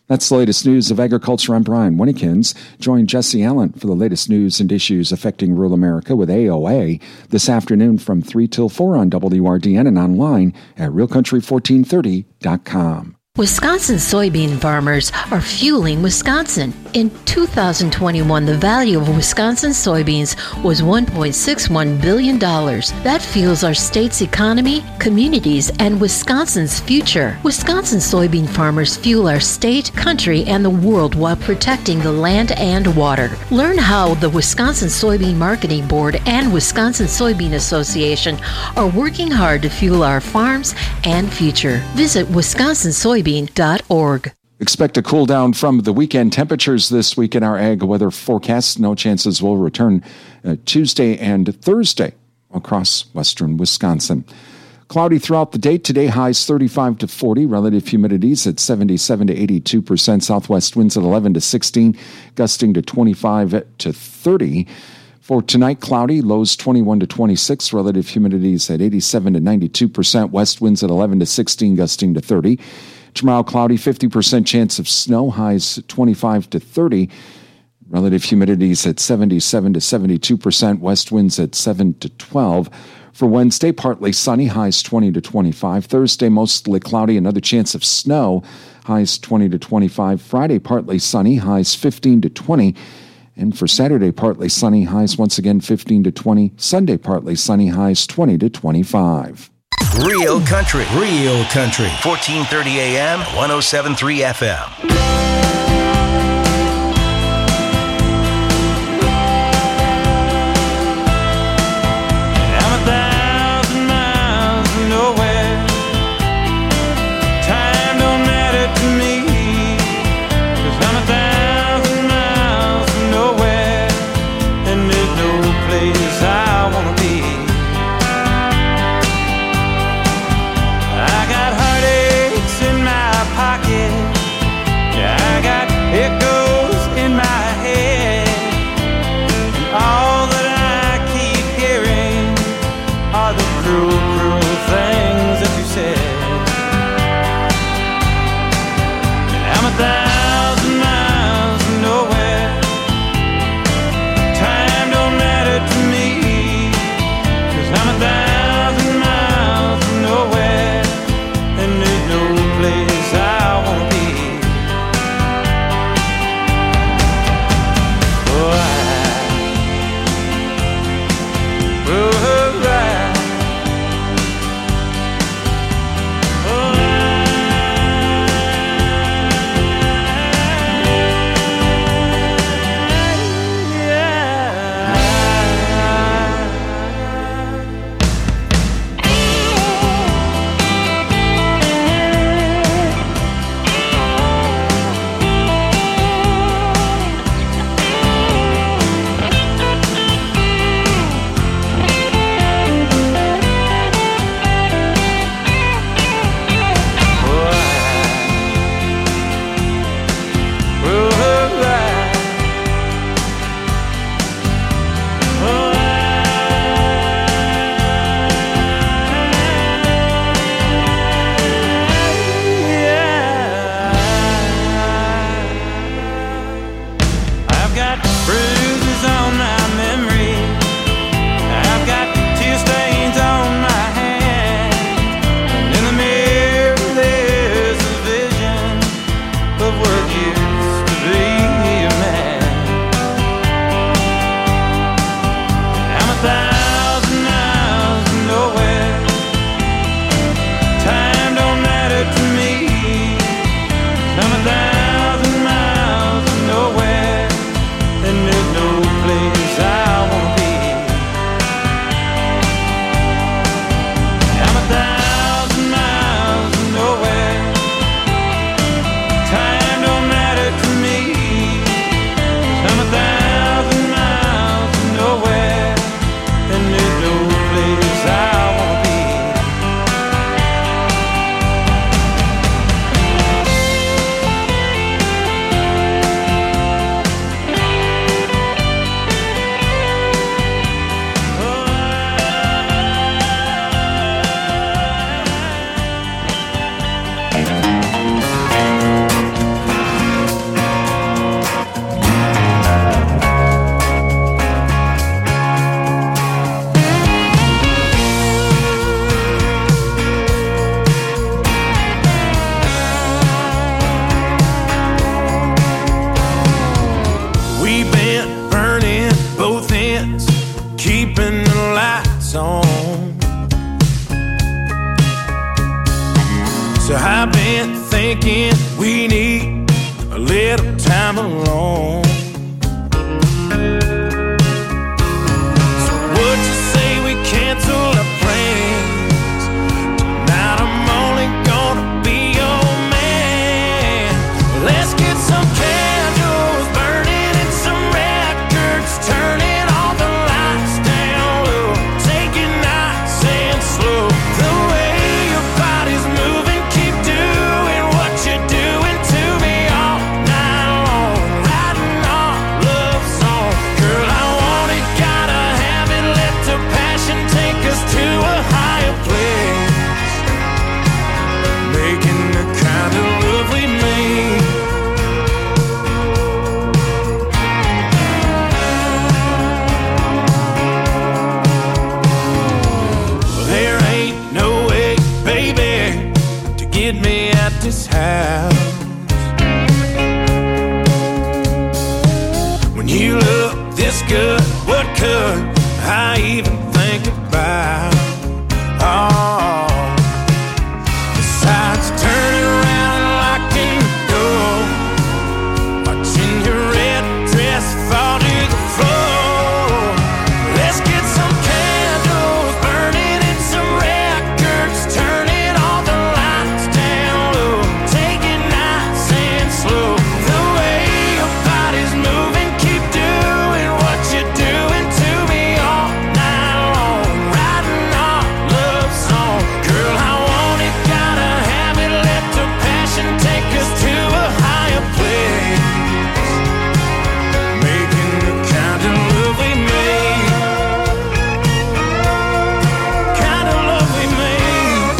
That's the latest news of agriculture. I'm Brian Winnikins. Join Jesse Allen for the latest news and issues affecting rural America with A O A this afternoon from three till four on W R D N and online at real country fourteen thirty dot com.
Wisconsin soybean farmers are fueling Wisconsin. In two thousand twenty-one, the value of Wisconsin soybeans was one point six one billion dollars. That fuels our state's economy, communities, and Wisconsin's future. Wisconsin soybean farmers fuel our state, country, and the world while protecting the land and water. Learn how the Wisconsin Soybean Marketing Board and Wisconsin Soybean Association are working hard to fuel our farms and future. Visit wisconsin soybean dot org.
Expect a cool down from the weekend temperatures this week in our ag weather forecast. No chances will return uh, Tuesday and Thursday across western Wisconsin. Cloudy throughout the day. Today, highs thirty-five to forty. Relative humidities at seventy-seven to eighty-two percent. Southwest winds at eleven to sixteen, gusting to twenty-five to thirty. For tonight, cloudy, lows twenty-one to twenty-six. Relative humidities at eighty-seven to ninety-two percent. West winds at eleven to sixteen, gusting to thirty. Tomorrow, cloudy, fifty percent chance of snow, highs twenty-five to thirty. Relative humidities at seventy-seven to seventy-two percent. West winds at seven to twelve. For Wednesday, partly sunny, highs twenty to twenty-five. Thursday, mostly cloudy, another chance of snow, highs twenty to twenty-five. Friday, partly sunny, highs fifteen to twenty. And for Saturday, partly sunny, highs once again fifteen to twenty. Sunday, partly sunny, highs twenty to twenty-five.
Real country, real country. fourteen thirty A M, one oh seven point three F M.
I got heartaches in my pocket. Yeah, I got thinking we need a little time alone. So what you say we cancel our plans? Tonight I'm only gonna be your man. Let's get some candles burning and some records turning, all the lights down low. Take it nice and slow. The way your body's moving, keep doing what you're doing to me all night long. Riding our love song. Girl, I want it, gotta have it. Let the passion take us to a higher place. Making the kind of love we made. Well, there ain't no way, baby, to get me at this house. When you look this good, what could I even think about? Oh, besides turning around and locking the door, watching your red dress fall to the floor. Let's get some candles burning and some records turning, all the lights down low. Take it nice and slow. The way your body's moving, keep doing what you're doing to me all night long. Riding our love song. Girl, I want it, gotta have it. Let the passion take us to a higher place. Making the kind of love we made. Kind of love we made.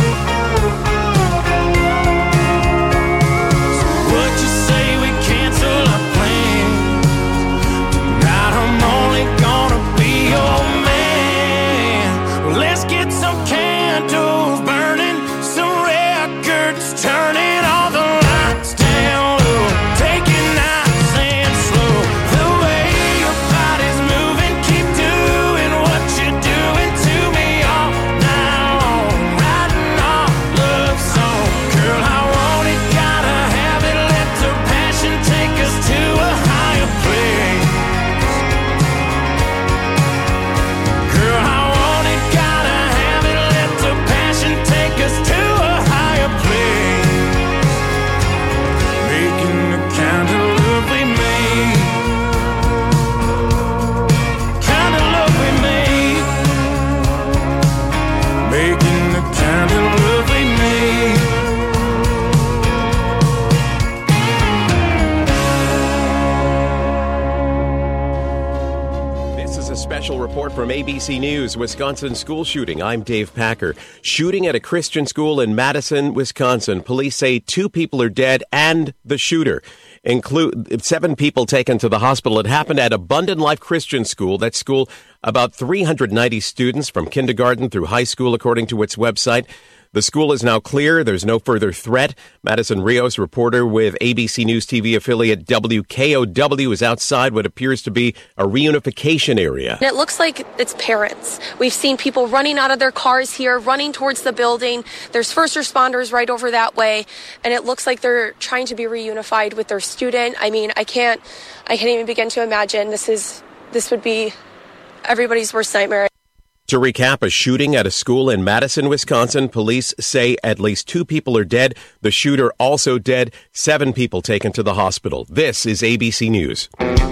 So what you say we cancel our plans? Tonight I'm only gonna be your man. Let's get some candles burning, some records turning, all the lights down low. Take it nice and slow. The way your body's moving, keep doing what you're doing to me all night long. Riding our love song. Girl, I want it, gotta have it. Let the passion take us to a higher place. Girl, I want it, gotta have it. Let the passion take us to a higher place. Making the kind of love we made. Kind of love we made. Making the kind of love we made.
This is a special report from A B C News, Wisconsin school shooting. I'm Dave Packer. Shooting at a Christian school in Madison, Wisconsin. Police say two people are dead and the shooter. Include seven people taken to the hospital. It happened at Abundant Life Christian School. That school, about three hundred ninety students from kindergarten through high school, according to its website. The school is now clear. There's no further threat. Madison Rios, reporter with A B C News T V affiliate W K O W, is outside what appears to be a reunification area.
It looks like it's parents. We've seen people running out of their cars here, running towards the building. There's first responders right over that way, and it looks like they're trying to be reunified with their student. I mean, I can't, I can't even begin to imagine. This is, this would be everybody's worst nightmare.
To recap, a shooting at a school in Madison, Wisconsin. Police say at least two people are dead. The shooter also dead. Seven people taken to the hospital. This is A B C News.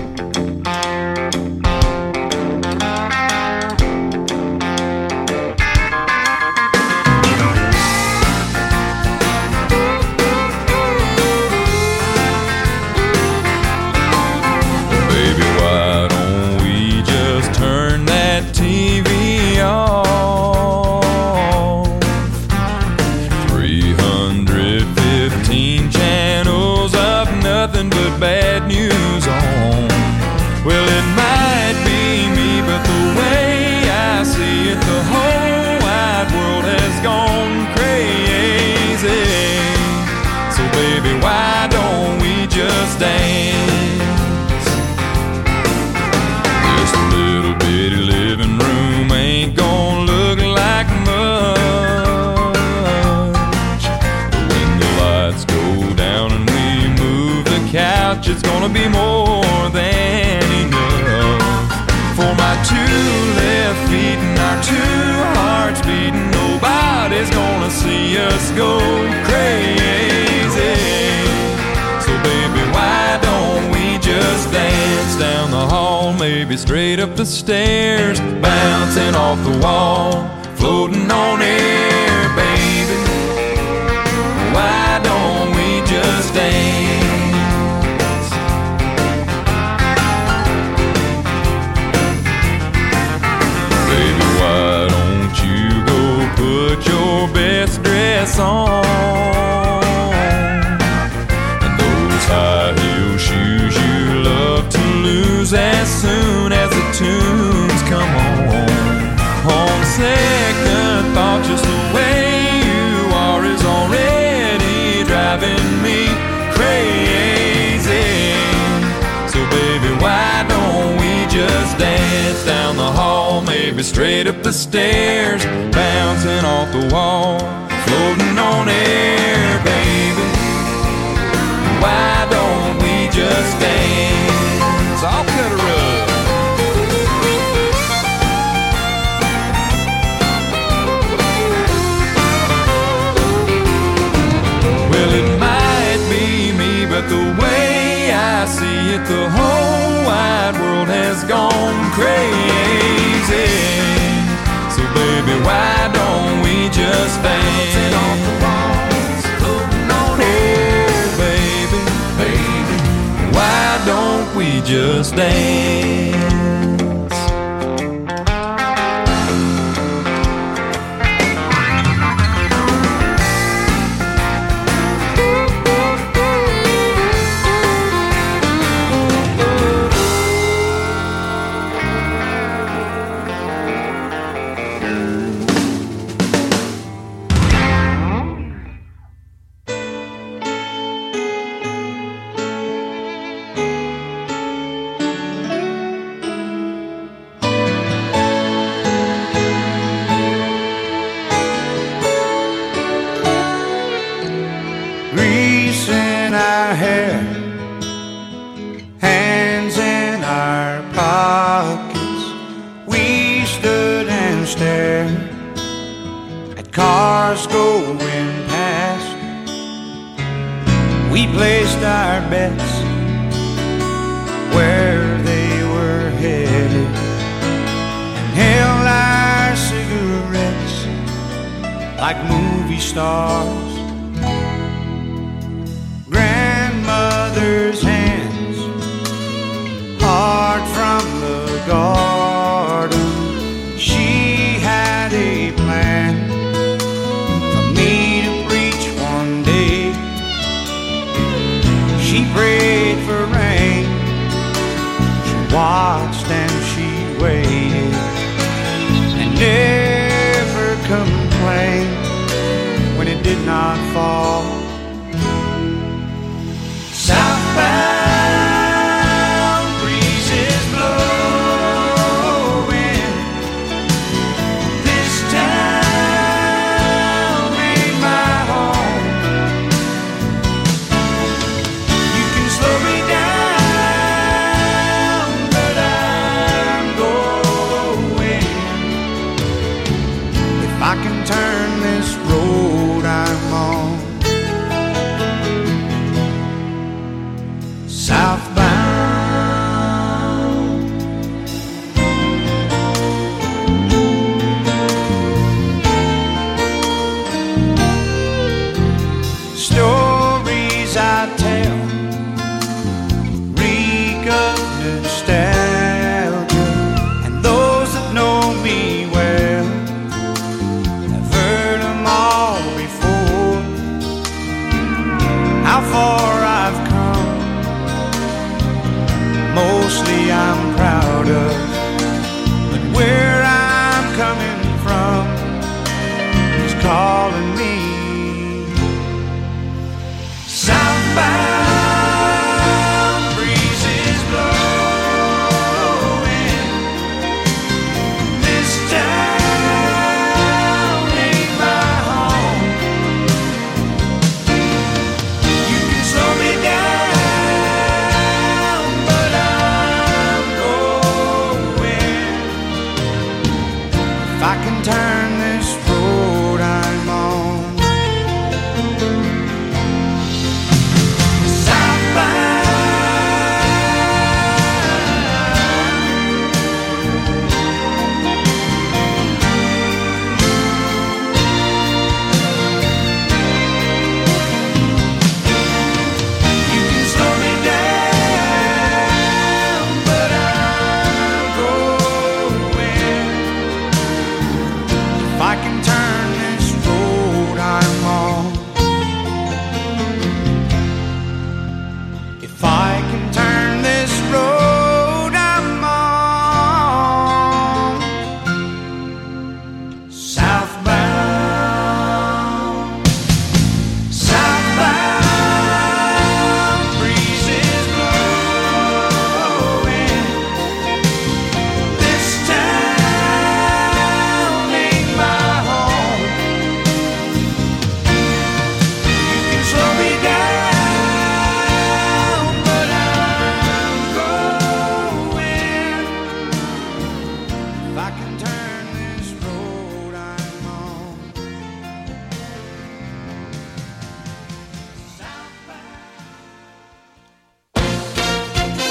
Baby, why don't we just turn that T V three hundred fifteen channels of nothing but bad news on. Well, it might be me, but the way I see it, the whole wide world has gone crazy. So baby, why don't we just dance? This little bitty living room ain't gonna look like much, but when the lights go much, it's gonna be more than enough. For my two left feet and our two hearts beating, nobody's gonna see us go crazy. So baby, why don't we just dance down the hall, maybe straight up the stairs, bouncing off the wall, floating on air, baby. Why don't we just dance? Baby, why don't you go put your best dress on, and those high heel shoes you love to lose as soon as the tunes come on. On second thought, just the way you are is already driving me crazy. So baby, why don't we just dance down the hall, maybe straight up the stairs, bouncing off the wall, floating on air, baby. Why don't we just dance? I'll cut a rug. Well, it might be me, but the way I see it, the whole wide world has gone crazy. So baby, why don't we just dance? Off the walls, floating on air, baby, baby. Why don't we just dance?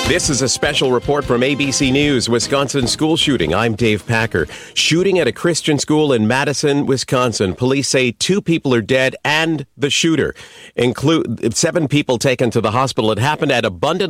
This is a special report from A B C News, Wisconsin school shooting. I'm Dave Packer. Shooting at a Christian school in Madison, Wisconsin. Police say two people are dead and the shooter. Include seven people taken to the hospital. It happened at Abundant